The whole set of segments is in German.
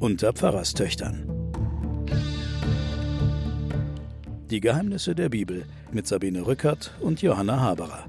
unter Pfarrerstöchtern. Die Geheimnisse der Bibel mit Sabine Rückert und Johanna Haberer.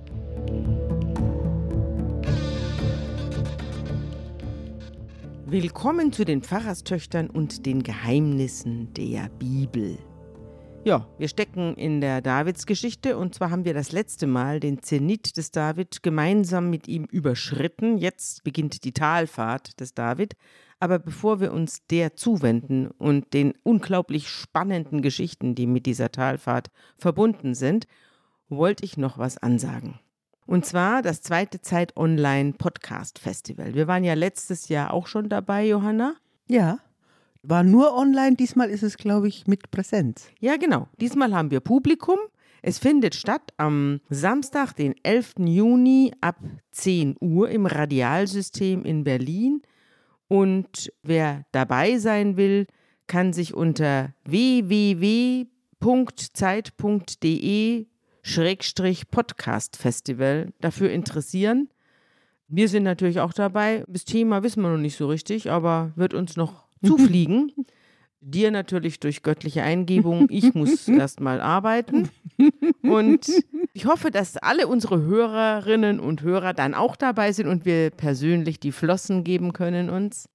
Willkommen zu den Pfarrerstöchtern und den Geheimnissen der Bibel. Ja, wir stecken in der Davidsgeschichte und zwar haben wir das letzte Mal den Zenit des David gemeinsam mit ihm überschritten. Jetzt beginnt die Talfahrt des David. Aber bevor wir uns der zuwenden und den unglaublich spannenden Geschichten, die mit dieser Talfahrt verbunden sind, wollte ich noch was ansagen. Und zwar das zweite Zeit-Online-Podcast-Festival. Wir waren ja letztes Jahr auch schon dabei, Johanna. Ja, war nur online, diesmal ist es, glaube ich, mit Präsenz. Ja, genau. Diesmal haben wir Publikum. Es findet statt am Samstag, den 11. Juni ab 10 Uhr im Radialsystem in Berlin. Und wer dabei sein will, kann sich unter www.zeit.de/Podcast-Festival dafür interessieren. Wir sind natürlich auch dabei. Das Thema wissen wir noch nicht so richtig, aber wird uns noch zufliegen. Dir natürlich durch göttliche Eingebung. Ich muss erstmal arbeiten. Und ich hoffe, dass alle unsere Hörerinnen und Hörer dann auch dabei sind und wir persönlich die Flossen geben können uns.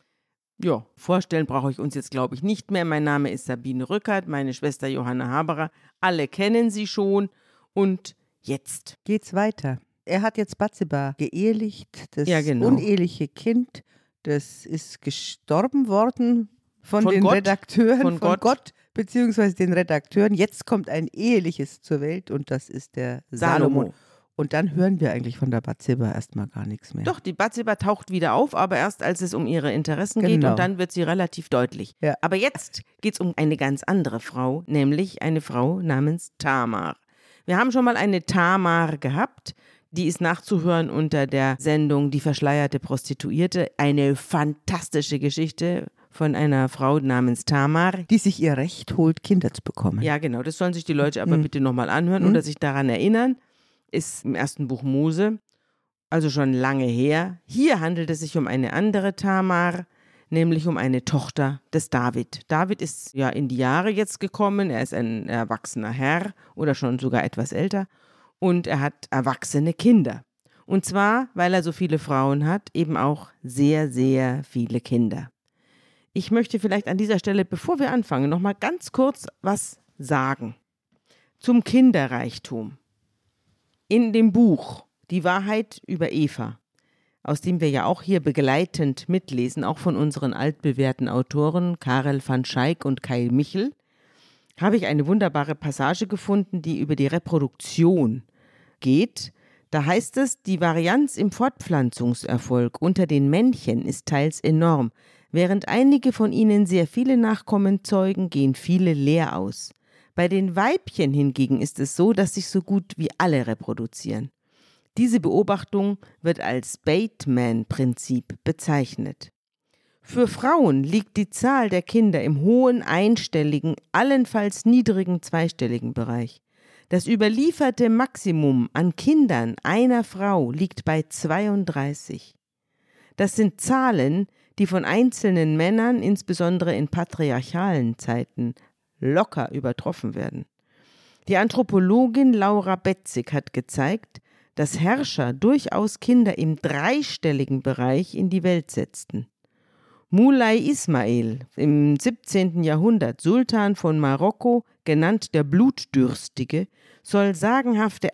Ja, vorstellen brauche ich uns jetzt, glaube ich, nicht mehr. Mein Name ist Sabine Rückert, meine Schwester Johanna Haberer. Alle kennen sie schon. Und jetzt geht's weiter. Er hat jetzt Bathseba geehelicht, das genau. Uneheliche Kind. Das ist gestorben worden von den Gott, Redakteuren, von Gott beziehungsweise den Redakteuren. Jetzt kommt ein Eheliches zur Welt und das ist der Salomo. Und dann hören wir eigentlich von der Bathseba erstmal gar nichts mehr. Doch, die Bathseba taucht wieder auf, aber erst als es um ihre Interessen geht und dann wird sie relativ deutlich. Ja. Aber jetzt geht es um eine ganz andere Frau, nämlich eine Frau namens Tamar. Wir haben schon mal eine Tamar gehabt. Die ist nachzuhören unter der Sendung Die verschleierte Prostituierte. Eine fantastische Geschichte von einer Frau namens Tamar. Die sich ihr Recht holt, Kinder zu bekommen. Ja, genau. Das sollen sich die Leute aber bitte nochmal anhören oder sich daran erinnern. Ist im ersten Buch Mose, also schon lange her. Hier handelt es sich um eine andere Tamar, nämlich um eine Tochter des David. David ist ja in die Jahre jetzt gekommen. Er ist ein erwachsener Herr oder schon sogar etwas älter. Und er hat erwachsene Kinder. Und zwar, weil er so viele Frauen hat, eben auch sehr, sehr viele Kinder. Ich möchte vielleicht an dieser Stelle, bevor wir anfangen, noch mal ganz kurz was sagen zum Kinderreichtum. In dem Buch Die Wahrheit über Eva, aus dem wir ja auch hier begleitend mitlesen, auch von unseren altbewährten Autoren Karel van Schaik und Kai Michel, habe ich eine wunderbare Passage gefunden, die über die Reproduktion geht. Da heißt es, die Varianz im Fortpflanzungserfolg unter den Männchen ist teils enorm. Während einige von ihnen sehr viele Nachkommen zeugen, gehen viele leer aus. Bei den Weibchen hingegen ist es so, dass sich so gut wie alle reproduzieren. Diese Beobachtung wird als Bateman-Prinzip bezeichnet. Für Frauen liegt die Zahl der Kinder im hohen einstelligen, allenfalls niedrigen zweistelligen Bereich. Das überlieferte Maximum an Kindern einer Frau liegt bei 32. Das sind Zahlen, die von einzelnen Männern, insbesondere in patriarchalen Zeiten, locker übertroffen werden. Die Anthropologin Laura Betzig hat gezeigt, dass Herrscher durchaus Kinder im dreistelligen Bereich in die Welt setzten. Mulay Ismail, im 17. Jahrhundert Sultan von Marokko, genannt der Blutdürstige, soll sagenhafte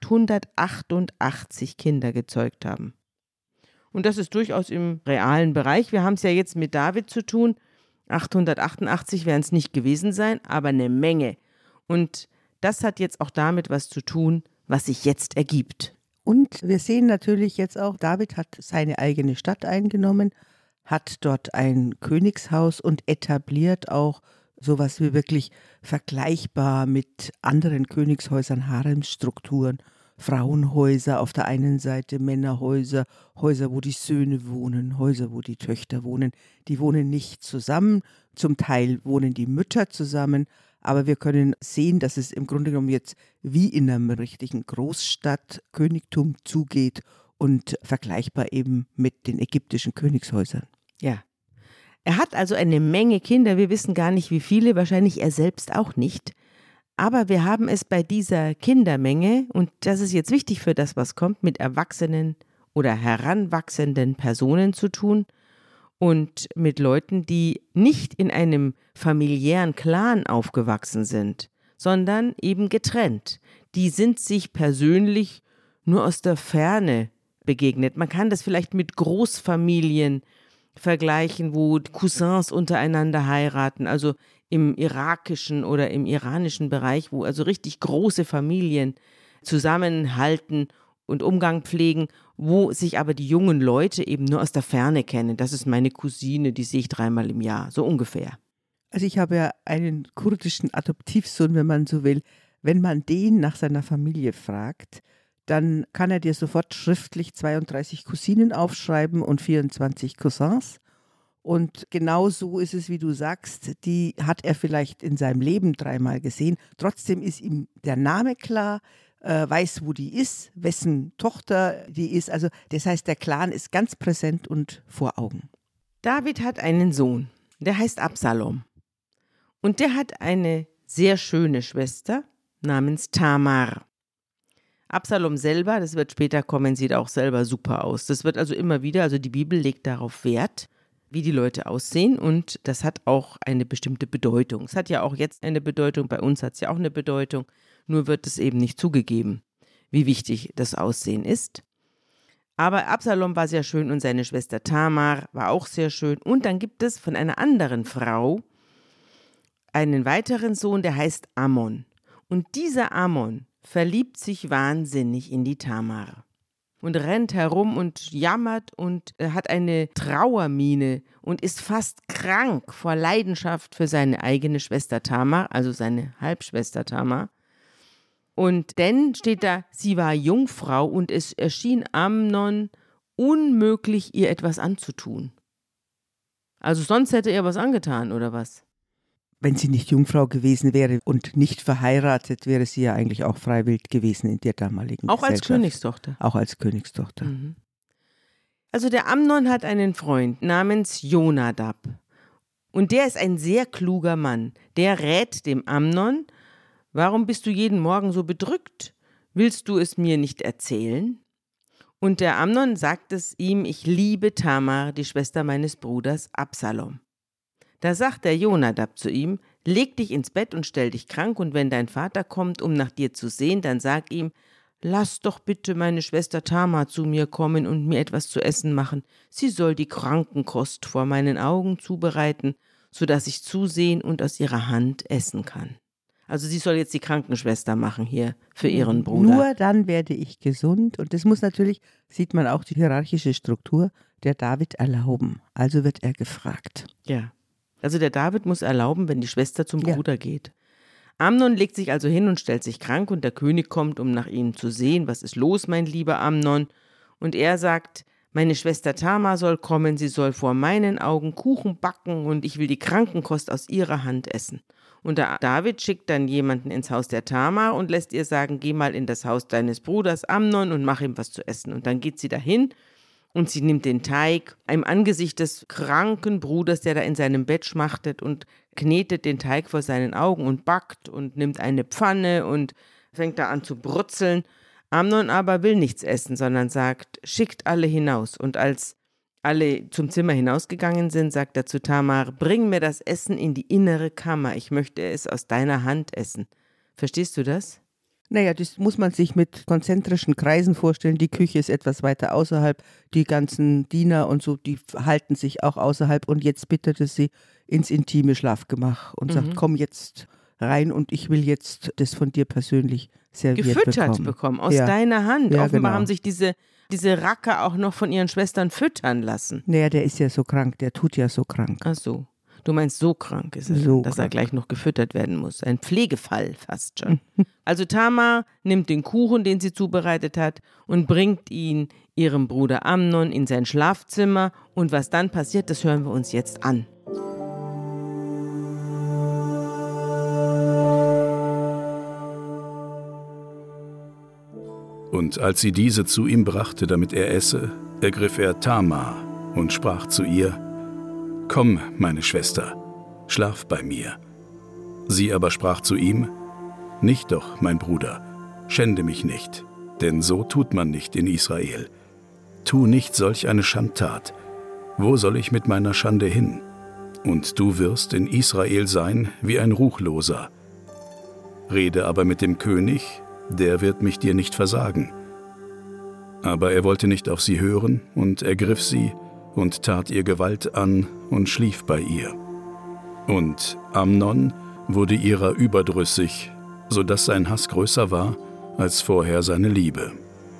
888 Kinder gezeugt haben. Und das ist durchaus im realen Bereich. Wir haben es ja jetzt mit David zu tun. 888 werden es nicht gewesen sein, aber eine Menge. Und das hat jetzt auch damit was zu tun, was sich jetzt ergibt. Und wir sehen natürlich jetzt auch, David hat seine eigene Stadt eingenommen, hat dort ein Königshaus und etabliert auch sowas wie wirklich vergleichbar mit anderen Königshäusern, Haremsstrukturen, Frauenhäuser auf der einen Seite, Männerhäuser, Häuser, wo die Söhne wohnen, Häuser, wo die Töchter wohnen. Die wohnen nicht zusammen, zum Teil wohnen die Mütter zusammen, aber wir können sehen, dass es im Grunde genommen jetzt wie in einem richtigen Großstadtkönigtum zugeht und vergleichbar eben mit den ägyptischen Königshäusern. Ja. Er hat also eine Menge Kinder, wir wissen gar nicht wie viele, wahrscheinlich er selbst auch nicht. Aber wir haben es bei dieser Kindermenge, und das ist jetzt wichtig für das, was kommt, mit erwachsenen oder heranwachsenden Personen zu tun und mit Leuten, die nicht in einem familiären Clan aufgewachsen sind, sondern eben getrennt. Die sind sich persönlich nur aus der Ferne begegnet. Man kann das vielleicht mit Großfamilien vergleichen, wo Cousins untereinander heiraten, also im irakischen oder im iranischen Bereich, wo also richtig große Familien zusammenhalten und Umgang pflegen, wo sich aber die jungen Leute eben nur aus der Ferne kennen. Das ist meine Cousine, die sehe ich 3-mal im Jahr, so ungefähr. Also ich habe ja einen kurdischen Adoptivsohn, wenn man so will. Wenn man den nach seiner Familie fragt, dann kann er dir sofort schriftlich 32 Cousinen aufschreiben und 24 Cousins. Und genau so ist es, wie du sagst, die hat er vielleicht in seinem Leben 3-mal gesehen. Trotzdem ist ihm der Name klar, weiß, wo die ist, wessen Tochter die ist. Also das heißt, der Clan ist ganz präsent und vor Augen. David hat einen Sohn, der heißt Absalom. Und der hat eine sehr schöne Schwester namens Tamar. Absalom selber, das wird später kommen, sieht auch selber super aus. Das wird also immer wieder, also die Bibel legt darauf Wert, wie die Leute aussehen, und das hat auch eine bestimmte Bedeutung. Es hat ja auch jetzt eine Bedeutung, bei uns hat es ja auch eine Bedeutung, nur wird es eben nicht zugegeben, wie wichtig das Aussehen ist. Aber Absalom war sehr schön und seine Schwester Tamar war auch sehr schön. Und dann gibt es von einer anderen Frau einen weiteren Sohn, der heißt Ammon. Und dieser Ammon verliebt sich wahnsinnig in die Tamar und rennt herum und jammert und hat eine Trauermiene und ist fast krank vor Leidenschaft für seine eigene Schwester Tamar, also seine Halbschwester Tamar. Und denn steht da, sie war Jungfrau und es erschien Amnon unmöglich, ihr etwas anzutun. Also sonst hätte er was angetan, oder was? Wenn sie nicht Jungfrau gewesen wäre und nicht verheiratet, wäre sie ja eigentlich auch freiwillig gewesen in der damaligen Auch Gesellschaft. als Königstochter. Auch als Königstochter. Mhm. Also der Amnon hat einen Freund namens Jonadab. Und der ist ein sehr kluger Mann. Der rät dem Amnon: Warum bist du jeden Morgen so bedrückt? Willst du es mir nicht erzählen? Und der Amnon sagt es ihm: Ich liebe Tamar, die Schwester meines Bruders Absalom. Da sagt der Jonadab zu ihm: Leg dich ins Bett und stell dich krank, und wenn dein Vater kommt, um nach dir zu sehen, dann sag ihm: Lass doch bitte meine Schwester Tamar zu mir kommen und mir etwas zu essen machen. Sie soll die Krankenkost vor meinen Augen zubereiten, sodass ich zusehen und aus ihrer Hand essen kann. Also sie soll jetzt die Krankenschwester machen hier für ihren Bruder. Nur dann werde ich gesund. Und das muss natürlich, sieht man auch die hierarchische Struktur, der David erlauben. Also wird er gefragt. Ja. Also der David muss erlauben, wenn die Schwester zum Ja. Bruder geht. Amnon legt sich also hin und stellt sich krank, und der König kommt, um nach ihm zu sehen. Was ist los, mein lieber Amnon? Und er sagt: Meine Schwester Tamar soll kommen, sie soll vor meinen Augen Kuchen backen und ich will die Krankenkost aus ihrer Hand essen. Und der David schickt dann jemanden ins Haus der Tamar und lässt ihr sagen: Geh mal in das Haus deines Bruders Amnon und mach ihm was zu essen. Und dann geht sie dahin. Und sie nimmt den Teig im Angesicht des kranken Bruders, der da in seinem Bett schmachtet, und knetet den Teig vor seinen Augen und backt und nimmt eine Pfanne und fängt da an zu brutzeln. Amnon aber will nichts essen, sondern sagt: Schickt alle hinaus. Und als alle zum Zimmer hinausgegangen sind, sagt er zu Tamar: Bring mir das Essen in die innere Kammer, ich möchte es aus deiner Hand essen. Verstehst du das? Naja, das muss man sich mit konzentrischen Kreisen vorstellen. Die Küche ist etwas weiter außerhalb. Die ganzen Diener und so, die halten sich auch außerhalb. Und jetzt bittet es sie ins intime Schlafgemach und sagt: Komm jetzt rein und ich will jetzt das von dir persönlich serviert Gefüttert bekommen, aus Ja. deiner Hand. Ja, Offenbar genau. haben sich diese Racker auch noch von ihren Schwestern füttern lassen. Naja, der ist ja so krank, der tut ja so krank. Ach so. Du meinst, so krank ist er, So dass er krank. gleich noch gefüttert werden muss. Ein Pflegefall fast schon. Also Tamar nimmt den Kuchen, den sie zubereitet hat, und bringt ihn ihrem Bruder Amnon in sein Schlafzimmer. Und was dann passiert, das hören wir uns jetzt an. Und als sie diese zu ihm brachte, damit er esse, ergriff er Tamar und sprach zu ihr: »Komm, meine Schwester, schlaf bei mir.« Sie aber sprach zu ihm: »Nicht doch, mein Bruder, schände mich nicht, denn so tut man nicht in Israel. Tu nicht solch eine Schandtat. Wo soll ich mit meiner Schande hin? Und du wirst in Israel sein wie ein Ruchloser. Rede aber mit dem König, der wird mich dir nicht versagen.« Aber er wollte nicht auf sie hören und ergriff sie und tat ihr Gewalt an und schlief bei ihr. Und Amnon wurde ihrer überdrüssig, so dass sein Hass größer war als vorher seine Liebe.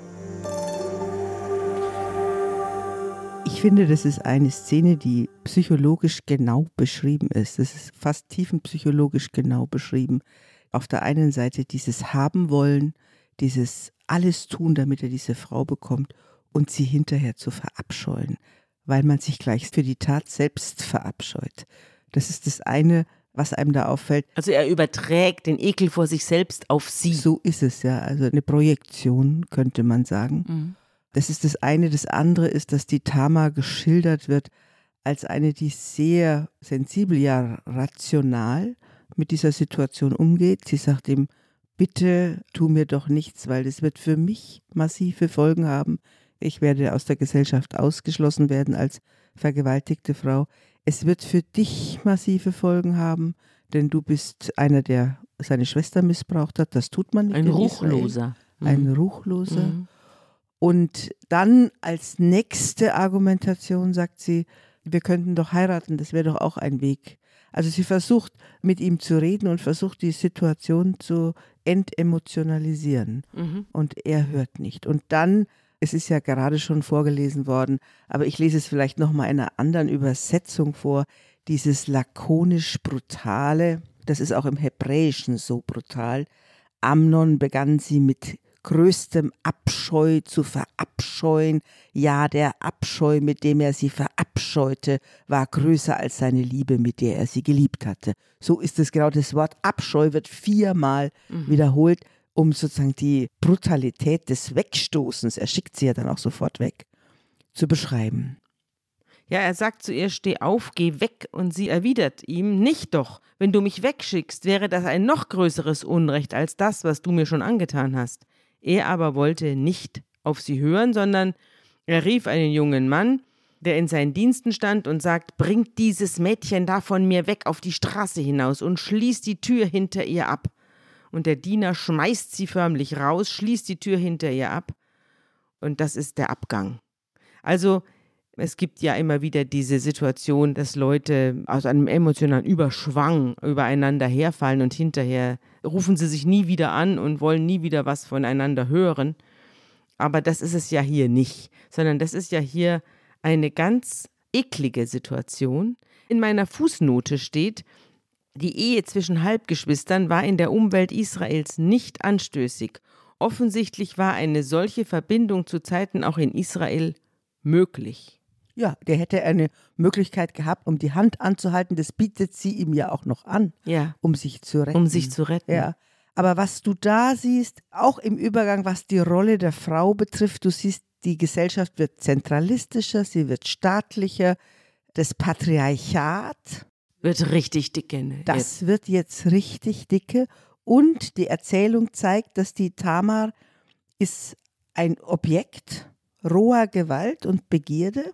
Ich finde, das ist eine Szene, die psychologisch genau beschrieben ist. Das ist fast tiefenpsychologisch genau beschrieben. Auf der einen Seite dieses Haben wollen, dieses alles tun, damit er diese Frau bekommt und sie hinterher zu verabscheuen, weil man sich gleich für die Tat selbst verabscheut. Das ist das eine, was einem da auffällt. Also er überträgt den Ekel vor sich selbst auf sie. So ist es ja, also eine Projektion, könnte man sagen. Mhm. Das ist das eine. Das andere ist, dass die Tamar geschildert wird als eine, die sehr sensibel, ja rational mit dieser Situation umgeht. Sie sagt ihm: Bitte tu mir doch nichts, weil das wird für mich massive Folgen haben. Ich werde aus der Gesellschaft ausgeschlossen werden als vergewaltigte Frau. Es wird für dich massive Folgen haben, denn du bist einer, der seine Schwester missbraucht hat. Das tut man nicht. Ein in Ruchloser. Israel. Ein Ruchloser. Mhm. Und dann als nächste Argumentation sagt sie, wir könnten doch heiraten, das wäre doch auch ein Weg. Also sie versucht mit ihm zu reden und versucht die Situation zu entemotionalisieren. Mhm. Und er hört nicht. Und dann, es ist ja gerade schon vorgelesen worden, aber ich lese es vielleicht nochmal in einer anderen Übersetzung vor, dieses lakonisch Brutale, das ist auch im Hebräischen so brutal. Amnon begann sie mit größtem Abscheu zu verabscheuen. Ja, der Abscheu, mit dem er sie verabscheute, war größer als seine Liebe, mit der er sie geliebt hatte. So ist es genau. Das Wort Abscheu wird 4-mal wiederholt, um sozusagen die Brutalität des Wegstoßens, er schickt sie ja dann auch sofort weg, zu beschreiben. Ja, er sagt zu ihr: Steh auf, geh weg, und sie erwidert ihm: Nicht doch, wenn du mich wegschickst, wäre das ein noch größeres Unrecht als das, was du mir schon angetan hast. Er aber wollte nicht auf sie hören, sondern er rief einen jungen Mann, der in seinen Diensten stand, und sagt: Bringt dieses Mädchen da von mir weg auf die Straße hinaus und schließt die Tür hinter ihr ab. Und der Diener schmeißt sie förmlich raus, schließt die Tür hinter ihr ab, und das ist der Abgang. Also es gibt ja immer wieder diese Situation, dass Leute aus einem emotionalen Überschwang übereinander herfallen und hinterher rufen sie sich nie wieder an und wollen nie wieder was voneinander hören. Aber das ist es ja hier nicht, sondern das ist ja hier eine ganz eklige Situation. In meiner Fußnote steht: Die Ehe zwischen Halbgeschwistern war in der Umwelt Israels nicht anstößig. Offensichtlich war eine solche Verbindung zu Zeiten auch in Israel möglich. Ja, der hätte eine Möglichkeit gehabt, um die Hand anzuhalten. Das bietet sie ihm ja auch noch an, Ja, um sich zu retten. um sich zu retten. Ja. Aber was du da siehst, auch im Übergang, was die Rolle der Frau betrifft, du siehst, die Gesellschaft wird zentralistischer, sie wird staatlicher. Das Patriarchat, Wird richtig dicke. Ne? das wird jetzt richtig dicke. Und die Erzählung zeigt, dass die Tamar ist ein Objekt roher Gewalt und Begierde.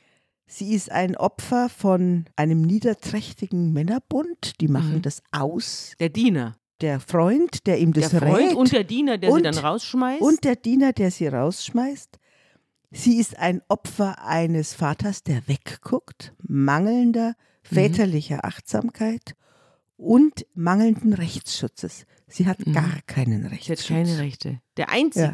Sie ist ein Opfer von einem niederträchtigen Männerbund. Die machen das aus. Der Diener. Der Freund, der ihm das Der Freund rät. und der Diener, der sie Und- dann rausschmeißt. Und der Diener, der sie rausschmeißt. Sie ist ein Opfer eines Vaters, der wegguckt, mangelnder väterlicher Achtsamkeit und mangelnden Rechtsschutzes. Sie hat gar keinen Sie hat Rechtsschutz. keine Rechte. Der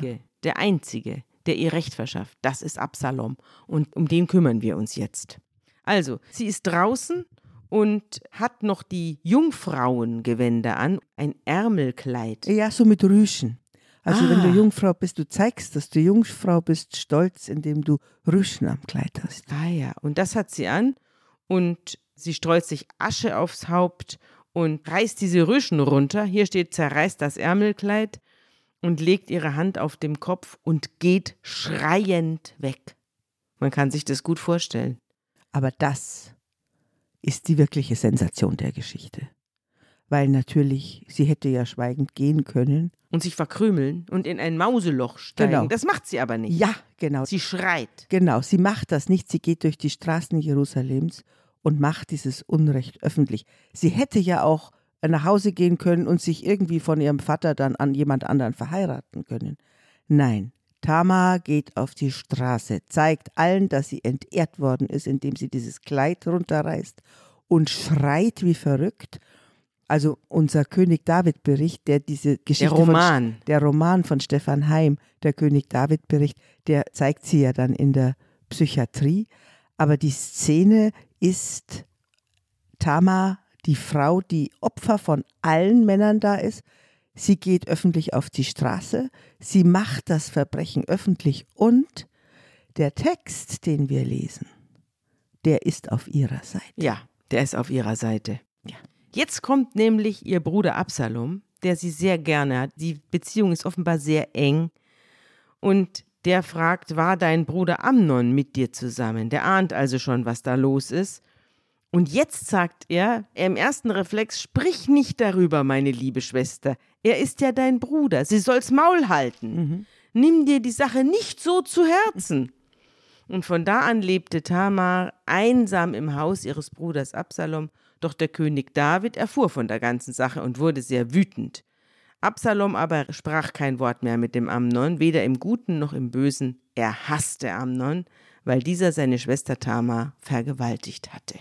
Einzige, der ihr Recht verschafft, das ist Absalom. Und um den kümmern wir uns jetzt. Also, sie ist draußen und hat noch die Jungfrauengewänder an, ein Ärmelkleid. Ja, so mit Rüschen. Also wenn du Ah. Jungfrau bist, du zeigst, dass du Jungfrau bist, stolz, indem du Rüschen am Kleid hast. Ah ja, und das hat sie an und sie streut sich Asche aufs Haupt und reißt diese Rüschen runter. Hier steht: Zerreißt das Ärmelkleid, und legt ihre Hand auf dem Kopf und geht schreiend weg. Man kann sich das gut vorstellen. Aber das ist die wirkliche Sensation der Geschichte. Weil natürlich, sie hätte ja schweigend gehen können. Und sich verkrümeln und in ein Mauseloch steigen. Genau. Das macht sie aber nicht. Ja, genau. Sie schreit. Genau, sie macht das nicht. Sie geht durch die Straßen Jerusalems und macht dieses Unrecht öffentlich. Sie hätte ja auch nach Hause gehen können und sich irgendwie von ihrem Vater dann an jemand anderen verheiraten können. Nein, Tamar geht auf die Straße, zeigt allen, dass sie entehrt worden ist, indem sie dieses Kleid runterreißt und schreit wie verrückt. Also unser König David-Bericht, der diese Geschichte der Roman von Stefan Heim, der König David-Bericht, der zeigt sie ja dann in der Psychiatrie. Aber die Szene ist Tamar, die Frau, die Opfer von allen Männern da ist. Sie geht öffentlich auf die Straße, sie macht das Verbrechen öffentlich und der Text, den wir lesen, der ist auf ihrer Seite. Ja, der ist auf ihrer Seite. Ja. Jetzt kommt nämlich ihr Bruder Absalom, der sie sehr gerne hat. Die Beziehung ist offenbar sehr eng. Und der fragt, war dein Bruder Amnon mit dir zusammen? Der ahnt also schon, was da los ist. Und jetzt sagt er im ersten Reflex, sprich nicht darüber, meine liebe Schwester. Er ist ja dein Bruder. Sie soll's Maul halten. Nimm dir die Sache nicht so zu Herzen. Und von da an lebte Tamar einsam im Haus ihres Bruders Absalom. Doch der König David erfuhr von der ganzen Sache und wurde sehr wütend. Absalom aber sprach kein Wort mehr mit dem Amnon, weder im Guten noch im Bösen. Er hasste Amnon, weil dieser seine Schwester Tamar vergewaltigt hatte.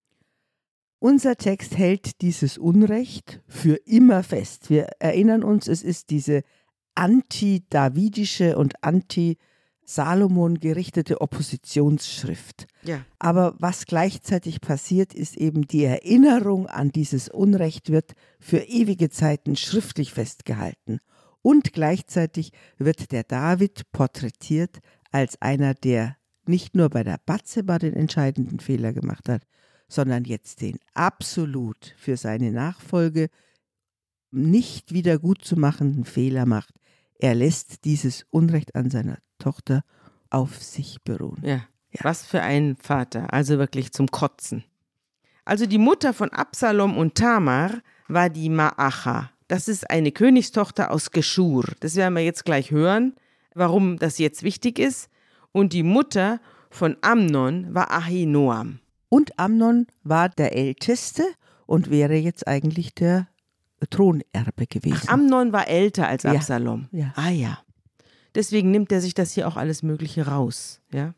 Unser Text hält dieses Unrecht für immer fest. Wir erinnern uns, es ist diese anti-davidische und anti-Salomon gerichtete Oppositionsschrift. Ja. Aber was gleichzeitig passiert, ist eben die Erinnerung an dieses Unrecht wird für ewige Zeiten schriftlich festgehalten. Und gleichzeitig wird der David porträtiert als einer, der nicht nur bei der Batseba den entscheidenden Fehler gemacht hat, sondern jetzt den absolut für seine Nachfolge nicht wieder gut zu machenden Fehler macht. Er lässt dieses Unrecht an seiner Tochter auf sich beruhen. Ja. Was für ein Vater, also wirklich zum Kotzen. Also die Mutter von Absalom und Tamar war die Maacha. Das ist eine Königstochter aus Geschur. Das werden wir jetzt gleich hören, warum das jetzt wichtig ist. Und die Mutter von Amnon war Ahinoam. Und Amnon war der Älteste und wäre jetzt eigentlich der Thronerbe gewesen. Ach, Amnon war älter als Absalom. Ja. Ah ja. Deswegen nimmt er sich das hier auch alles Mögliche raus. Ja.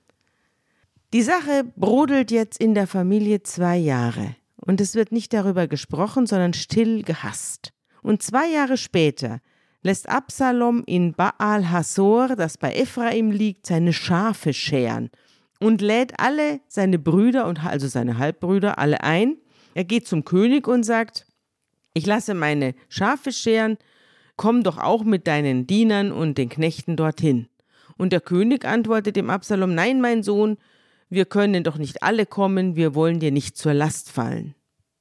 Die Sache brodelt jetzt in der Familie 2 Jahre. Und es wird nicht darüber gesprochen, sondern still gehasst. Und 2 Jahre später lässt Absalom in Baal Hasor, das bei Ephraim liegt, seine Schafe scheren und lädt alle seine Brüder und also seine Halbbrüder alle ein. Er geht zum König und sagt, ich lasse meine Schafe scheren, komm doch auch mit deinen Dienern und den Knechten dorthin. Und der König antwortet dem Absalom, nein, mein Sohn, wir können doch nicht alle kommen, wir wollen dir nicht zur Last fallen.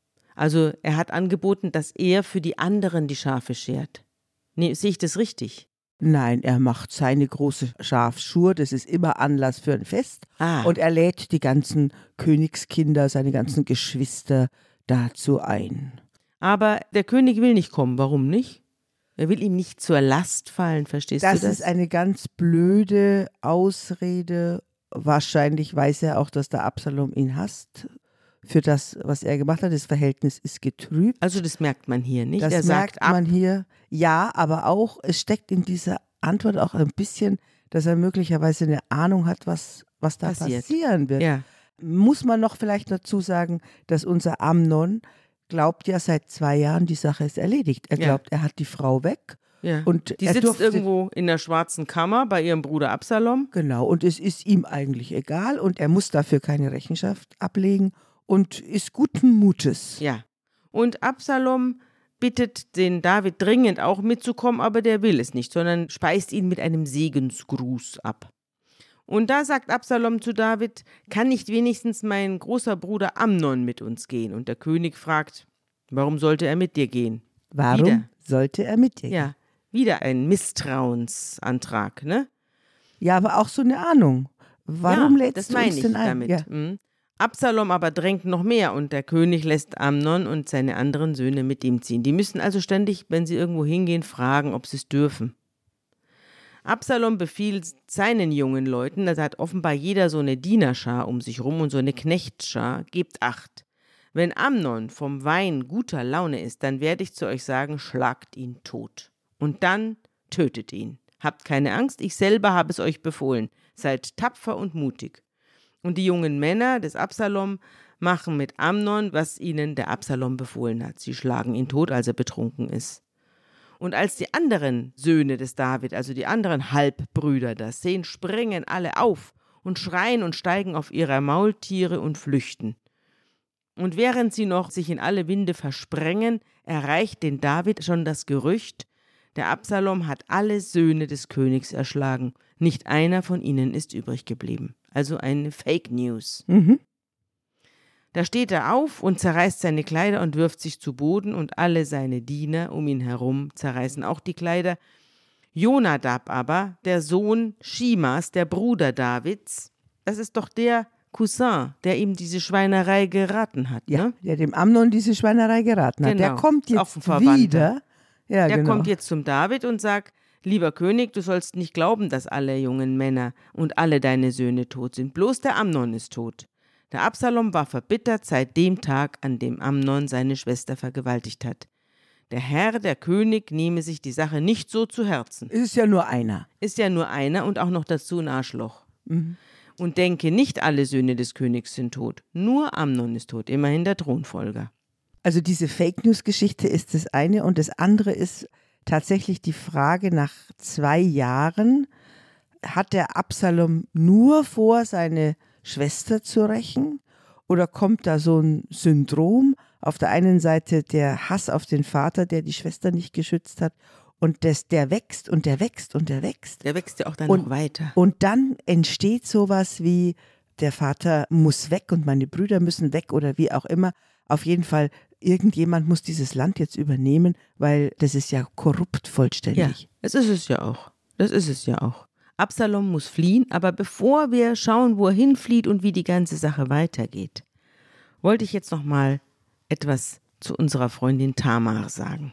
Also er hat angeboten, dass er für die anderen die Schafe schert. Nee, sehe ich das richtig? Nein, er macht seine große Schafschur, das ist immer Anlass für ein Fest. Und er lädt die ganzen Königskinder, seine ganzen Geschwister dazu ein. Aber der König will nicht kommen, warum nicht? Er will ihm nicht zur Last fallen, verstehst du das? Das ist eine ganz blöde Ausrede. Wahrscheinlich weiß er auch, dass der Absalom ihn hasst. Für das, was er gemacht hat, das Verhältnis ist getrübt. Also das merkt man hier nicht. Das er sagt merkt man hier, ja, aber auch, es steckt in dieser Antwort auch ein bisschen, dass er möglicherweise eine Ahnung hat, was da passieren wird. Ja. Muss man noch vielleicht dazu sagen, dass unser Amnon glaubt ja seit 2 Jahren, die Sache ist erledigt. Er glaubt, er hat die Frau weg. Ja. Und die sitzt irgendwo in der schwarzen Kammer bei ihrem Bruder Absalom. Genau, und es ist ihm eigentlich egal und er muss dafür keine Rechenschaft ablegen und ist guten Mutes. Ja, und Absalom bittet den David dringend auch mitzukommen, aber der will es nicht, sondern speist ihn mit einem Segensgruß ab. Und da sagt Absalom zu David, kann nicht wenigstens mein großer Bruder Amnon mit uns gehen? Und der König fragt, warum sollte er mit dir gehen? Warum sollte er mit dir gehen? Ja, wieder ein Misstrauensantrag, ne? Ja, aber auch so eine Ahnung. Warum lädst das du meine uns ich denn ein? damit. Ja. Absalom aber drängt noch mehr und der König lässt Amnon und seine anderen Söhne mit ihm ziehen. Die müssen also ständig, wenn sie irgendwo hingehen, fragen, ob sie es dürfen. Absalom befiehlt seinen jungen Leuten, da hat offenbar jeder so eine Dienerschar um sich rum und so eine Knechtschar, gebt Acht. Wenn Amnon vom Wein guter Laune ist, dann werde ich zu euch sagen, schlagt ihn tot. Und dann tötet ihn. Habt keine Angst, ich selber habe es euch befohlen. Seid tapfer und mutig. Und die jungen Männer des Absalom machen mit Amnon, was ihnen der Absalom befohlen hat. Sie schlagen ihn tot, als er betrunken ist. Und als die anderen Söhne des David, also die anderen Halbbrüder, das sehen, springen alle auf und schreien und steigen auf ihre Maultiere und flüchten. Und während sie noch sich in alle Winde versprengen, erreicht den David schon das Gerücht, der Absalom hat alle Söhne des Königs erschlagen. Nicht einer von ihnen ist übrig geblieben. Also eine Fake News. Da steht er auf und zerreißt seine Kleider und wirft sich zu Boden und alle seine Diener um ihn herum zerreißen auch die Kleider. Jonadab aber, der Sohn Schimas, der Bruder Davids, das ist doch der Cousin, der ihm diese Schweinerei geraten hat. Ja, ne? der dem Amnon diese Schweinerei geraten hat. Genau, Der kommt auch ein jetzt Verwandter. wieder. Ja, Der genau. kommt jetzt zum David und sagt, lieber König, du sollst nicht glauben, dass alle jungen Männer und alle deine Söhne tot sind. Bloß der Amnon ist tot. Der Absalom war verbittert seit dem Tag, an dem Amnon seine Schwester vergewaltigt hat. Der Herr, der König, nehme sich die Sache nicht so zu Herzen. Es ist ja nur einer. Ist ja nur einer und auch noch dazu ein Arschloch. Und denke, nicht alle Söhne des Königs sind tot. Nur Amnon ist tot, immerhin der Thronfolger. Also diese Fake-News-Geschichte ist das eine und das andere ist tatsächlich die Frage nach 2 Jahren, hat der Absalom nur vor, seine Schwester zu rächen oder kommt da so ein Syndrom? Auf der einen Seite der Hass auf den Vater, der die Schwester nicht geschützt hat und der wächst und der wächst und der wächst. Der wächst ja auch dann Und- noch weiter. Und dann entsteht sowas wie, der Vater muss weg und meine Brüder müssen weg oder wie auch immer. Auf jeden Fall, irgendjemand muss dieses Land jetzt übernehmen, weil das ist ja korrupt Ja, vollständig. das ist es ja auch. Das ist es ja auch. Absalom muss fliehen, aber bevor wir schauen, wo er hinflieht und wie die ganze Sache weitergeht, wollte ich jetzt noch mal etwas zu unserer Freundin Tamar sagen.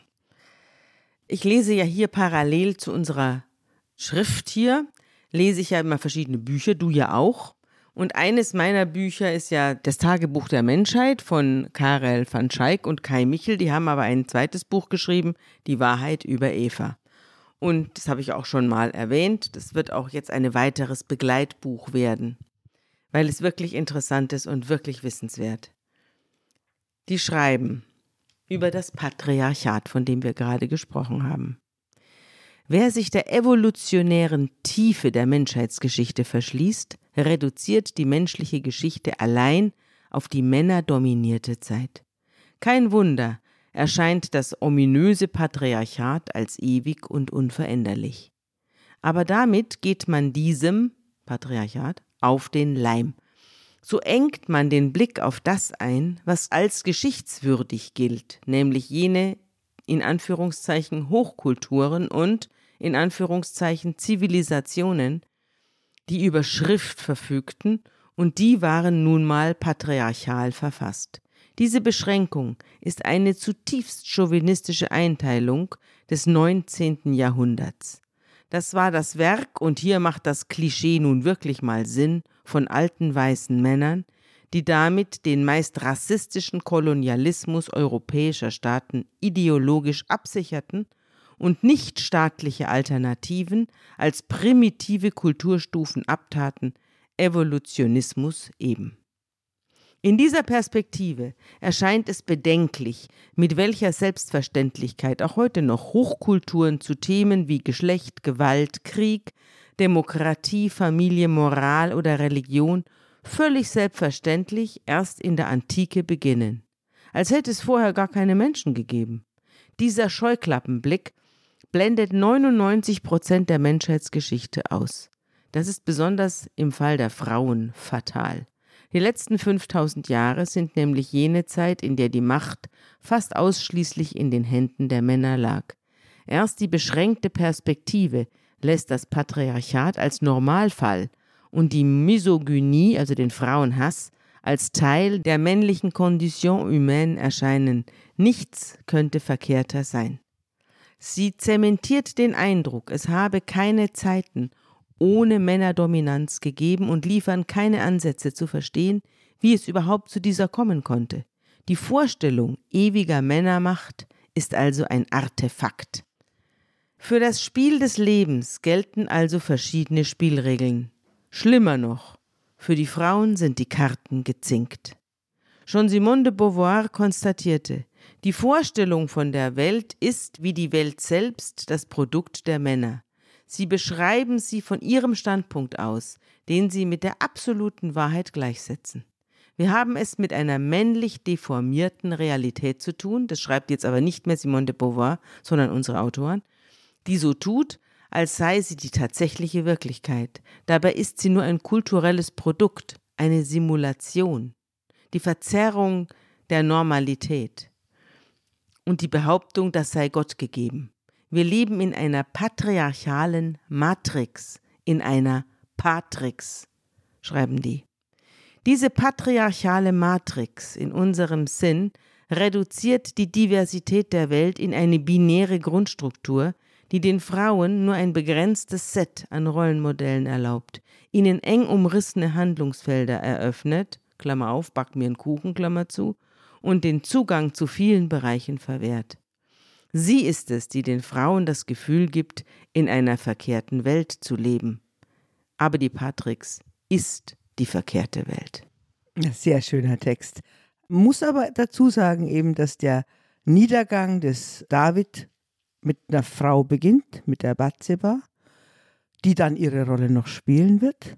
Ich lese ja hier parallel zu unserer Schrift hier, lese ich ja immer verschiedene Bücher, du ja auch. Und eines meiner Bücher ist ja das Tagebuch der Menschheit von Karel van Schaik und Kai Michel. Die haben aber ein zweites Buch geschrieben, Die Wahrheit über Eva. Und das habe ich auch schon mal erwähnt. Das wird auch jetzt ein weiteres Begleitbuch werden, weil es wirklich interessant ist und wirklich wissenswert. Die schreiben über das Patriarchat, von dem wir gerade gesprochen haben. Wer sich der evolutionären Tiefe der Menschheitsgeschichte verschließt, reduziert die menschliche Geschichte allein auf die männerdominierte Zeit. Kein Wunder, erscheint das ominöse Patriarchat als ewig und unveränderlich. Aber damit geht man diesem Patriarchat auf den Leim. So engt man den Blick auf das ein, was als geschichtswürdig gilt, nämlich jene, in Anführungszeichen, Hochkulturen und, in Anführungszeichen, Zivilisationen, die über Schrift verfügten, und die waren nun mal patriarchal verfasst. Diese Beschränkung ist eine zutiefst chauvinistische Einteilung des 19. Jahrhunderts. Das war das Werk, und hier macht das Klischee nun wirklich mal Sinn, von alten weißen Männern, die damit den meist rassistischen Kolonialismus europäischer Staaten ideologisch absicherten und nichtstaatliche Alternativen als primitive Kulturstufen abtaten, Evolutionismus eben. In dieser Perspektive erscheint es bedenklich, mit welcher Selbstverständlichkeit auch heute noch Hochkulturen zu Themen wie Geschlecht, Gewalt, Krieg, Demokratie, Familie, Moral oder Religion völlig selbstverständlich erst in der Antike beginnen, als hätte es vorher gar keine Menschen gegeben. Dieser Scheuklappenblick blendet 99% der Menschheitsgeschichte aus. Das ist besonders im Fall der Frauen fatal. Die letzten 5000 Jahre sind nämlich jene Zeit, in der die Macht fast ausschließlich in den Händen der Männer lag. Erst die beschränkte Perspektive lässt das Patriarchat als Normalfall und die Misogynie, also den Frauenhass, als Teil der männlichen Condition humaine erscheinen. Nichts könnte verkehrter sein. Sie zementiert den Eindruck, es habe keine Zeiten ohne Männerdominanz gegeben und liefern keine Ansätze zu verstehen, wie es überhaupt zu dieser kommen konnte. Die Vorstellung ewiger Männermacht ist also ein Artefakt. Für das Spiel des Lebens gelten also verschiedene Spielregeln. Schlimmer noch, für die Frauen sind die Karten gezinkt. Schon Simone de Beauvoir konstatierte, die Vorstellung von der Welt ist wie die Welt selbst das Produkt der Männer. Sie beschreiben sie von ihrem Standpunkt aus, den sie mit der absoluten Wahrheit gleichsetzen. Wir haben es mit einer männlich deformierten Realität zu tun, das schreibt jetzt aber nicht mehr Simone de Beauvoir, sondern unsere Autoren, die so tut, als sei sie die tatsächliche Wirklichkeit. Dabei ist sie nur ein kulturelles Produkt, eine Simulation, die Verzerrung der Normalität und die Behauptung, das sei Gott gegeben. Wir leben in einer patriarchalen Matrix, in einer Patrix, schreiben die. Diese patriarchale Matrix in unserem Sinn reduziert die Diversität der Welt in eine binäre Grundstruktur, die den Frauen nur ein begrenztes Set an Rollenmodellen erlaubt, ihnen eng umrissene Handlungsfelder eröffnet, Klammer auf, back mir einen Kuchen, Klammer zu, und den Zugang zu vielen Bereichen verwehrt. Sie ist es, die den Frauen das Gefühl gibt, in einer verkehrten Welt zu leben. Aber die Patrix ist die verkehrte Welt. Sehr schöner Text. Muss aber dazu sagen eben, dass der Niedergang des David mit einer Frau beginnt, mit der Bathseba, die dann ihre Rolle noch spielen wird,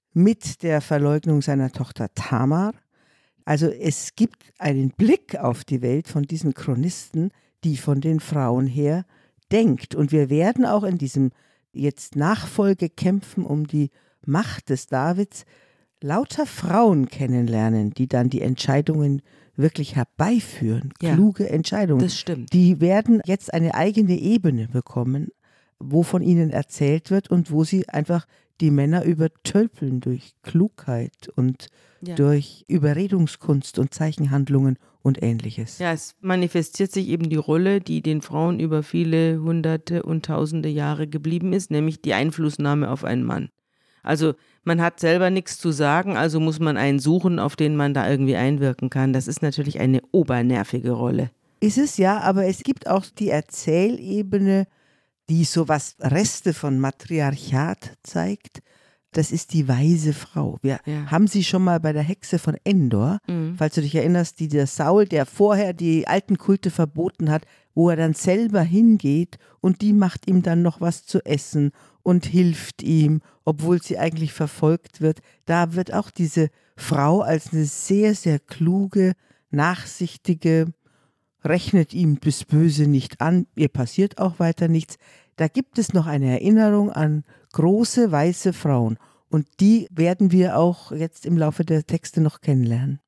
mit der Verleugnung seiner Tochter Tamar. Also es gibt einen Blick auf die Welt von diesen Chronisten, die von den Frauen her denkt. Und wir werden auch in diesem jetzt Nachfolgekämpfen um die Macht des Davids lauter Frauen kennenlernen, die dann die Entscheidungen wirklich herbeiführen. Ja, kluge Entscheidungen. Das stimmt. Die werden jetzt eine eigene Ebene bekommen, wo von ihnen erzählt wird und wo sie einfach die Männer übertölpeln durch Klugheit und durch Überredungskunst und Zeichenhandlungen und Ähnliches. Ja, es manifestiert sich eben die Rolle, die den Frauen über viele Hunderte und Tausende Jahre geblieben ist, nämlich die Einflussnahme auf einen Mann. Also man hat selber nichts zu sagen, also muss man einen suchen, auf den man da irgendwie einwirken kann. Das ist natürlich eine obernervige Rolle. Ist es ja, aber es gibt auch die Erzählebene, die sowas Reste von Matriarchat zeigt. Das ist die weise Frau. Wir haben sie schon mal bei der Hexe von Endor, falls du dich erinnerst, der Saul, der vorher die alten Kulte verboten hat, wo er dann selber hingeht und die macht ihm dann noch was zu essen und hilft ihm, obwohl sie eigentlich verfolgt wird. Da wird auch diese Frau als eine sehr, sehr kluge, nachsichtige, rechnet ihm das Böse nicht an, ihr passiert auch weiter nichts. Da gibt es noch eine Erinnerung an große weiße Frauen und die werden wir auch jetzt im Laufe der Texte noch kennenlernen.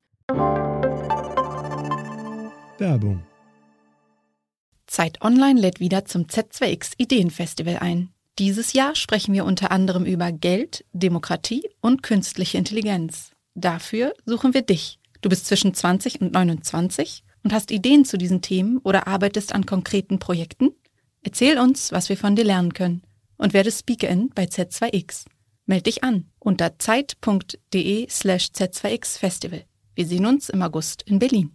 Werbung. Zeit Online lädt wieder zum Z2X Ideenfestival ein. Dieses Jahr sprechen wir unter anderem über Geld, Demokratie und künstliche Intelligenz. Dafür suchen wir dich. Du bist zwischen 20 und 29 und hast Ideen zu diesen Themen oder arbeitest an konkreten Projekten? Erzähl uns, was wir von dir lernen können und werde Speakerin bei Z2X. Meld dich an unter zeit.de/Z2X-Festival. Wir sehen uns im August in Berlin.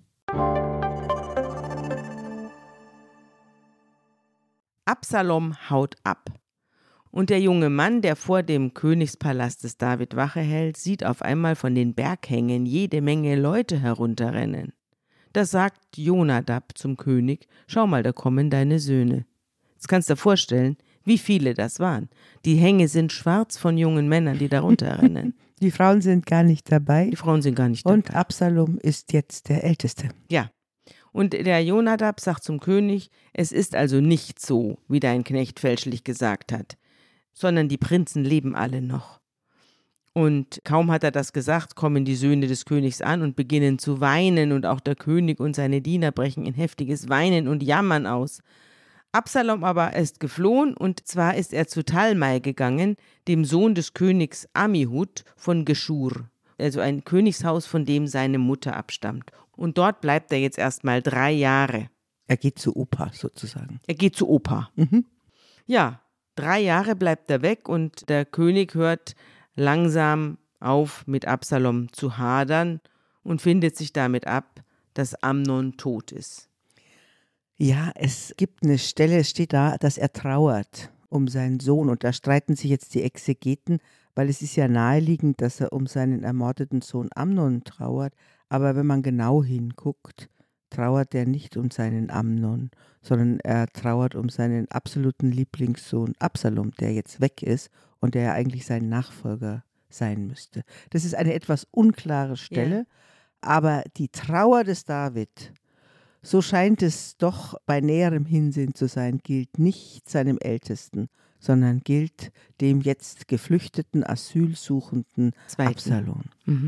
Absalom haut ab. Und der junge Mann, der vor dem Königspalast des David Wache hält, sieht auf einmal von den Berghängen jede Menge Leute herunterrennen. Da sagt Jonadab zum König, schau mal, da kommen deine Söhne. Jetzt kannst du dir vorstellen, wie viele das waren. Die Hänge sind schwarz von jungen Männern, die da runterrennen. Die Frauen sind gar nicht dabei. Die Frauen sind gar nicht dabei. Und Absalom ist jetzt der Älteste. Ja. Und der Jonadab sagt zum König, es ist also nicht so, wie dein Knecht fälschlich gesagt hat, sondern die Prinzen leben alle noch. Und kaum hat er das gesagt, kommen die Söhne des Königs an und beginnen zu weinen und auch der König und seine Diener brechen in heftiges Weinen und Jammern aus. Absalom aber ist geflohen und zwar ist er zu Talmai gegangen, dem Sohn des Königs Amihud von Geschur. also ein Königshaus, von dem seine Mutter abstammt. Und dort bleibt er jetzt erstmal 3 Jahre. Er geht zu Opa sozusagen. Er geht zu Opa. Ja, 3 Jahre bleibt er weg und der König hört langsam auf, mit Absalom zu hadern und findet sich damit ab, dass Amnon tot ist. Ja, es gibt eine Stelle, es steht da, dass er trauert um seinen Sohn. Und da streiten sich jetzt die Exegeten, weil es ist ja naheliegend, dass er um seinen ermordeten Sohn Amnon trauert. Aber wenn man genau hinguckt, trauert er nicht um seinen Amnon, sondern er trauert um seinen absoluten Lieblingssohn Absalom, der jetzt weg ist und der ja eigentlich sein Nachfolger sein müsste. Das ist eine etwas unklare Stelle, aber die Trauer des David, so scheint es doch bei näherem Hinsehen zu sein, gilt nicht seinem Ältesten, sondern gilt dem jetzt geflüchteten, asylsuchenden Absalom.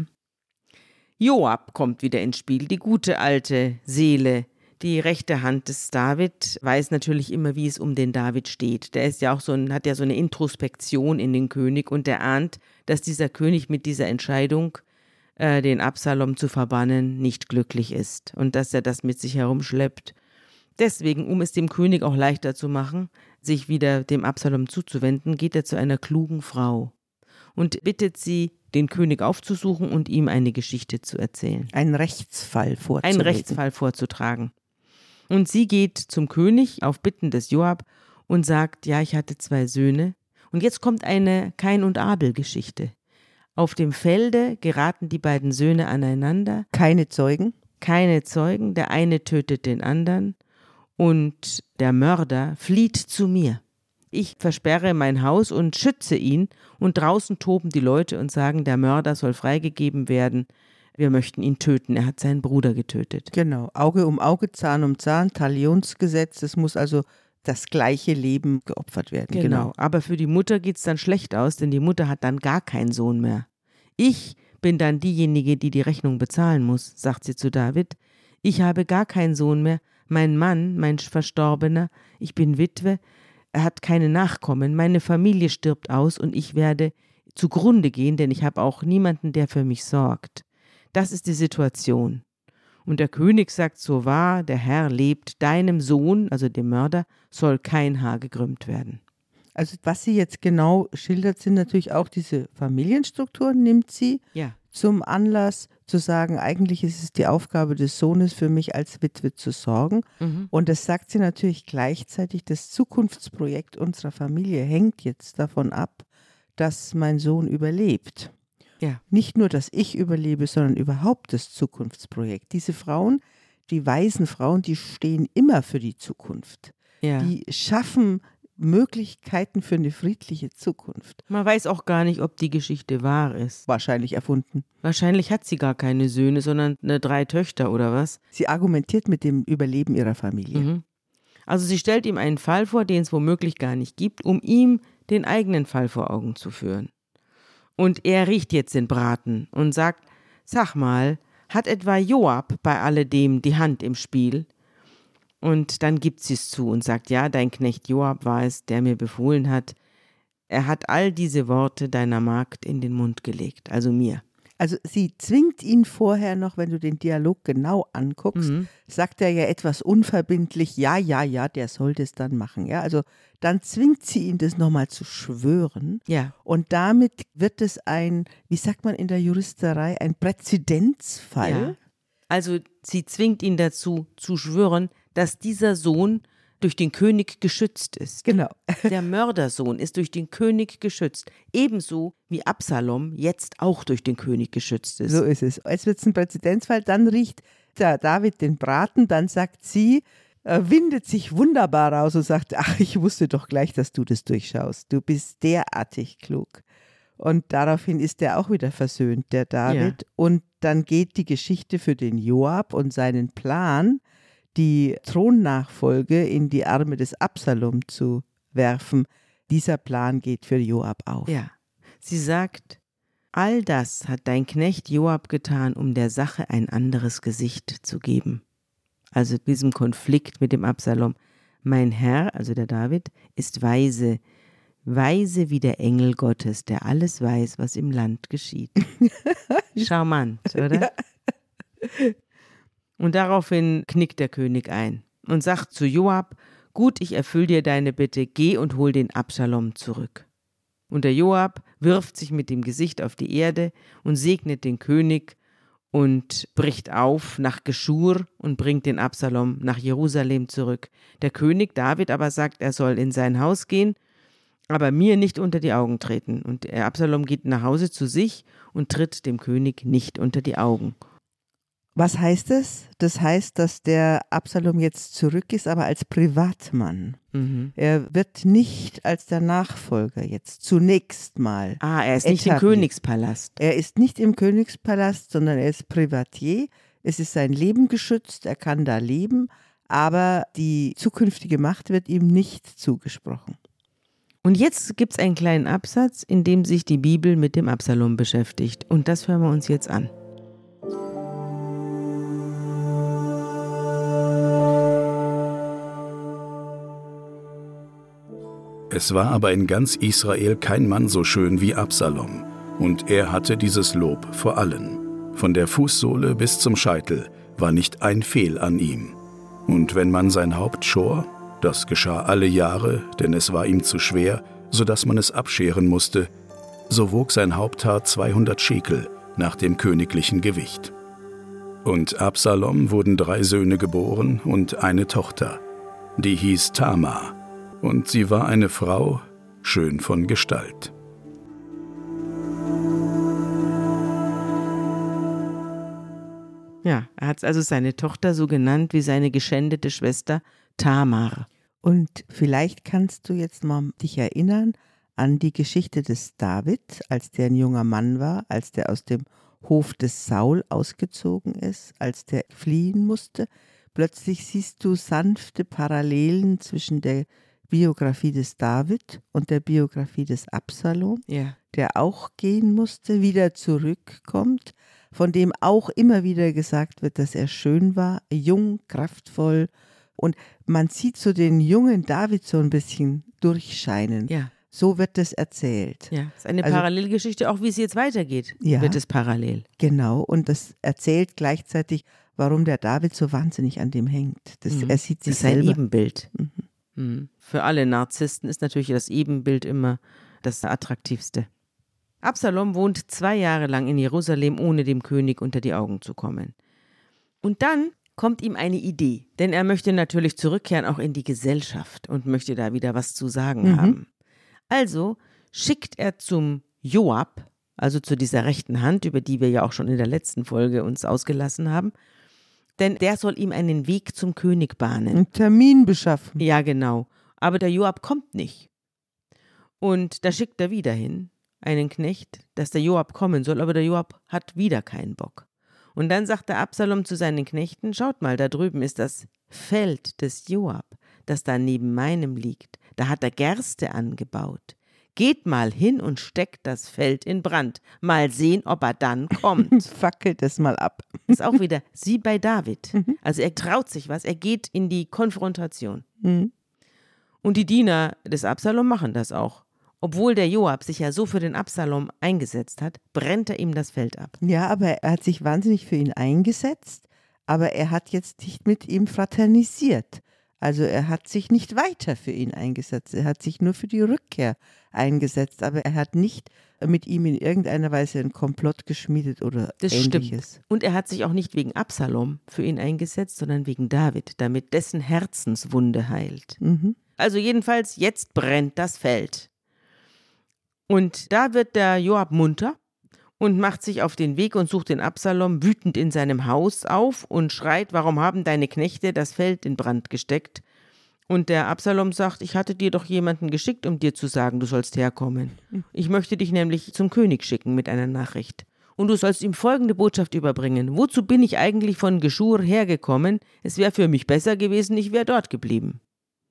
Joab kommt wieder ins Spiel, die gute alte Seele. Die rechte Hand des David weiß natürlich immer, wie es um den David steht. Der ist ja auch hat ja so eine Introspektion in den König und der ahnt, dass dieser König mit dieser Entscheidung, den Absalom zu verbannen, nicht glücklich ist und dass er das mit sich herumschleppt. Deswegen, um es dem König auch leichter zu machen, sich wieder dem Absalom zuzuwenden, geht er zu einer klugen Frau und bittet sie, den König aufzusuchen und ihm eine Geschichte zu erzählen. Einen Rechtsfall vorzutragen. Und sie geht zum König auf Bitten des Joab und sagt, ja, ich hatte 2 Söhne. Und jetzt kommt eine Kain- und Abel-Geschichte. Auf dem Felde geraten die beiden Söhne aneinander. Keine Zeugen. Der eine tötet den anderen und der Mörder flieht zu mir. Ich versperre mein Haus und schütze ihn und draußen toben die Leute und sagen, der Mörder soll freigegeben werden. Wir möchten ihn töten. Er hat seinen Bruder getötet. Genau, Auge um Auge, Zahn um Zahn, Talionsgesetz. Es muss also das gleiche Leben geopfert werden. Genau, aber für die Mutter geht es dann schlecht aus, denn die Mutter hat dann gar keinen Sohn mehr. Ich bin dann diejenige, die die Rechnung bezahlen muss, sagt sie zu David. Ich habe gar keinen Sohn mehr. Mein Mann, mein Verstorbener, ich bin Witwe, er hat keine Nachkommen. Meine Familie stirbt aus und ich werde zugrunde gehen, denn ich habe auch niemanden, der für mich sorgt. Das ist die Situation. Und der König sagt, so wahr, der Herr lebt, deinem Sohn, also dem Mörder, soll kein Haar gekrümmt werden. Also was sie jetzt genau schildert, sind natürlich auch diese Familienstrukturen, nimmt sie zum Anlass zu sagen, eigentlich ist es die Aufgabe des Sohnes für mich als Witwe zu sorgen. Und das sagt sie natürlich gleichzeitig, das Zukunftsprojekt unserer Familie hängt jetzt davon ab, dass mein Sohn überlebt. Ja. Nicht nur, dass ich überlebe, sondern überhaupt das Zukunftsprojekt. Diese Frauen, die weisen Frauen, die stehen immer für die Zukunft. Ja. Die schaffen Möglichkeiten für eine friedliche Zukunft. Man weiß auch gar nicht, ob die Geschichte wahr ist. Wahrscheinlich erfunden. Wahrscheinlich hat sie gar keine Söhne, sondern 3 Töchter oder was? Sie argumentiert mit dem Überleben ihrer Familie. Also sie stellt ihm einen Fall vor, den es womöglich gar nicht gibt, um ihm den eigenen Fall vor Augen zu führen. Und er riecht jetzt den Braten und sagt, sag mal, hat etwa Joab bei alledem die Hand im Spiel? Und dann gibt sie es zu und sagt, ja, dein Knecht Joab war es, der mir befohlen hat. Er hat all diese Worte deiner Magd in den Mund gelegt, also mir. Also sie zwingt ihn vorher noch, wenn du den Dialog genau anguckst, sagt er ja etwas unverbindlich, ja, der soll das dann machen. Ja? Also dann zwingt sie ihn, das nochmal zu schwören. Ja. Und damit wird es ein, wie sagt man in der Juristerei, ein Präzedenzfall. Ja. Also sie zwingt ihn dazu zu schwören, dass dieser Sohn durch den König geschützt ist. Genau. Der Mördersohn ist durch den König geschützt. Ebenso wie Absalom jetzt auch durch den König geschützt ist. So ist es. Jetzt wird es ein Präzedenzfall, dann riecht der David den Braten, dann sagt sie, windet sich wunderbar raus und sagt, ach, ich wusste doch gleich, dass du das durchschaust. Du bist derartig klug. Und daraufhin ist er auch wieder versöhnt, der David. Ja. Und dann geht die Geschichte für den Joab und seinen Plan, die Thronnachfolge in die Arme des Absalom zu werfen. Dieser Plan geht für Joab auf. Ja, sie sagt, all das hat dein Knecht Joab getan, um der Sache ein anderes Gesicht zu geben. Also diesem Konflikt mit dem Absalom. Mein Herr, also der David, ist weise, weise wie der Engel Gottes, der alles weiß, was im Land geschieht. Charmant, oder? Ja. Und daraufhin knickt der König ein und sagt zu Joab: Gut, ich erfülle dir deine Bitte, geh und hol den Absalom zurück. Und der Joab wirft sich mit dem Gesicht auf die Erde und segnet den König und bricht auf nach Geschur und bringt den Absalom nach Jerusalem zurück. Der König David aber sagt, er soll in sein Haus gehen, aber mir nicht unter die Augen treten. Und der Absalom geht nach Hause zu sich und tritt dem König nicht unter die Augen. Was heißt das? Das heißt, dass der Absalom jetzt zurück ist, aber als Privatmann. Er wird nicht als der Nachfolger jetzt zunächst mal. Er ist nicht im etabliert. Königspalast. Er ist nicht im Königspalast, sondern er ist Privatier. Es ist sein Leben geschützt, er kann da leben, aber die zukünftige Macht wird ihm nicht zugesprochen. Und jetzt gibt es einen kleinen Absatz, in dem sich die Bibel mit dem Absalom beschäftigt. Und das hören wir uns jetzt an. Es war aber in ganz Israel kein Mann so schön wie Absalom, und er hatte dieses Lob vor allen. Von der Fußsohle bis zum Scheitel war nicht ein Fehl an ihm. Und wenn man sein Haupt schor, das geschah alle Jahre, denn es war ihm zu schwer, so dass man es abscheren musste, so wog sein Haupthaar 200 Schekel nach dem königlichen Gewicht. Und Absalom wurden 3 Söhne geboren und eine Tochter, die hieß Tamar. Und sie war eine Frau, schön von Gestalt. Ja, er hat also seine Tochter so genannt wie seine geschändete Schwester Tamar. Und vielleicht kannst du jetzt mal dich erinnern an die Geschichte des David, als der ein junger Mann war, als der aus dem Hof des Saul ausgezogen ist, als der fliehen musste. Plötzlich siehst du sanfte Parallelen zwischen der Biografie des David und der Biografie des Absalom, der auch gehen musste, wieder zurückkommt, von dem auch immer wieder gesagt wird, dass er schön war, jung, kraftvoll. Und man sieht so den jungen David so ein bisschen durchscheinen. Ja. So wird es erzählt. Ja, das ist eine Parallelgeschichte, auch wie es jetzt weitergeht, wird es parallel. Genau, und das erzählt gleichzeitig, warum der David so wahnsinnig an dem hängt. Er sieht sich das ist ein selber. Ebenbild. Für alle Narzissten ist natürlich das Ebenbild immer das Attraktivste. Absalom wohnt 2 Jahre lang in Jerusalem, ohne dem König unter die Augen zu kommen. Und dann kommt ihm eine Idee, denn er möchte natürlich zurückkehren auch in die Gesellschaft und möchte da wieder was zu sagen haben. Also schickt er zum Joab, also zu dieser rechten Hand, über die wir ja auch schon in der letzten Folge uns ausgelassen haben, denn der soll ihm einen Weg zum König bahnen. Einen Termin beschaffen. Ja, genau. Aber der Joab kommt nicht. Und da schickt er wieder hin, einen Knecht, dass der Joab kommen soll, aber der Joab hat wieder keinen Bock. Und dann sagt der Absalom zu seinen Knechten: Schaut mal, da drüben ist das Feld des Joab, das da neben meinem liegt. Da hat er Gerste angebaut. Geht mal hin und steckt das Feld in Brand. Mal sehen, ob er dann kommt. Fackelt es mal ab. Ist auch wieder sie bei David. Also er traut sich was, er geht in die Konfrontation. Und die Diener des Absalom machen das auch. Obwohl der Joab sich ja so für den Absalom eingesetzt hat, brennt er ihm das Feld ab. Ja, aber er hat sich wahnsinnig für ihn eingesetzt, aber er hat jetzt nicht mit ihm fraternisiert. Also er hat sich nicht weiter für ihn eingesetzt, er hat sich nur für die Rückkehr eingesetzt, aber er hat nicht mit ihm in irgendeiner Weise einen Komplott geschmiedet oder das Ähnliches. Stimmt. Und er hat sich auch nicht wegen Absalom für ihn eingesetzt, sondern wegen David, damit dessen Herzenswunde heilt. Also jedenfalls, jetzt brennt das Feld. Und da wird der Joab munter und macht sich auf den Weg und sucht den Absalom wütend in seinem Haus auf und schreit: Warum haben deine Knechte das Feld in Brand gesteckt? Und der Absalom sagt: Ich hatte dir doch jemanden geschickt, um dir zu sagen, du sollst herkommen. Ich möchte dich nämlich zum König schicken mit einer Nachricht. Und du sollst ihm folgende Botschaft überbringen: Wozu bin ich eigentlich von Geschur hergekommen? Es wäre für mich besser gewesen, ich wäre dort geblieben.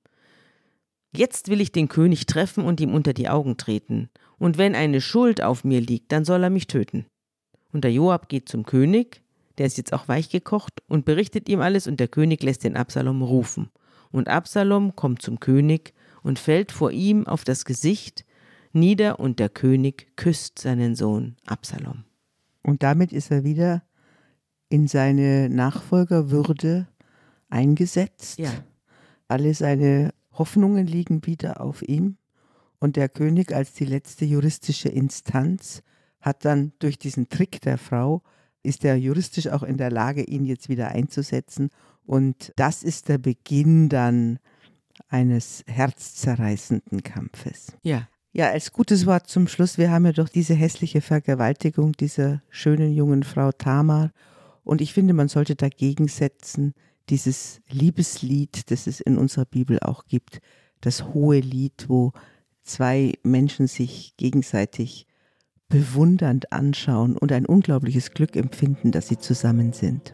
Jetzt will ich den König treffen und ihm unter die Augen treten. Und wenn eine Schuld auf mir liegt, dann soll er mich töten. Und der Joab geht zum König, der ist jetzt auch weich gekocht, und berichtet ihm alles, und der König lässt den Absalom rufen. Und Absalom kommt zum König und fällt vor ihm auf das Gesicht nieder und der König küsst seinen Sohn Absalom. Und damit ist er wieder in seine Nachfolgerwürde eingesetzt. Ja. Alle seine Hoffnungen liegen wieder auf ihm. Und der König als die letzte juristische Instanz hat dann durch diesen Trick der Frau, ist er juristisch auch in der Lage, ihn jetzt wieder einzusetzen. Und das ist der Beginn dann eines herzzerreißenden Kampfes. Ja. Ja, als gutes Wort zum Schluss, wir haben ja doch diese hässliche Vergewaltigung dieser schönen jungen Frau Tamar. Und ich finde, man sollte dagegen setzen, dieses Liebeslied, das es in unserer Bibel auch gibt, das hohe Lied, wo zwei Menschen sich gegenseitig bewundernd anschauen und ein unglaubliches Glück empfinden, dass sie zusammen sind.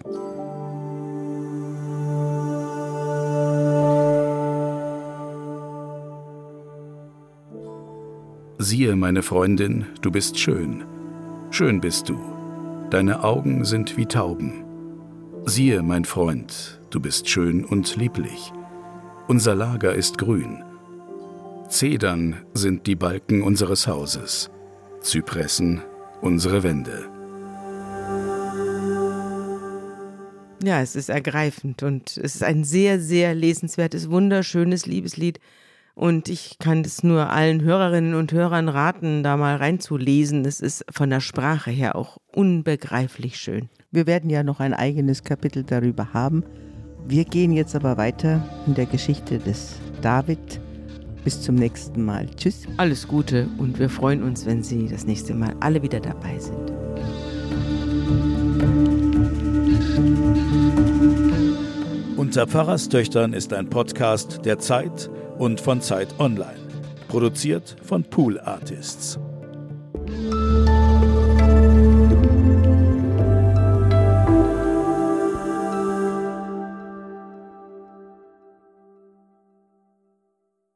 Siehe, meine Freundin, du bist schön. Schön bist du. Deine Augen sind wie Tauben. Siehe, mein Freund, du bist schön und lieblich. Unser Lager ist grün. Zedern sind die Balken unseres Hauses, Zypressen unsere Wände. Ja, es ist ergreifend und es ist ein sehr, sehr lesenswertes, wunderschönes Liebeslied. Und ich kann es nur allen Hörerinnen und Hörern raten, da mal reinzulesen. Es ist von der Sprache her auch unbegreiflich schön. Wir werden ja noch ein eigenes Kapitel darüber haben. Wir gehen jetzt aber weiter in der Geschichte des David. Bis zum nächsten Mal. Tschüss. Alles Gute und wir freuen uns, wenn Sie das nächste Mal alle wieder dabei sind. Unter Pfarrerstöchtern ist ein Podcast der Zeit und von Zeit Online. Produziert von Pool Artists.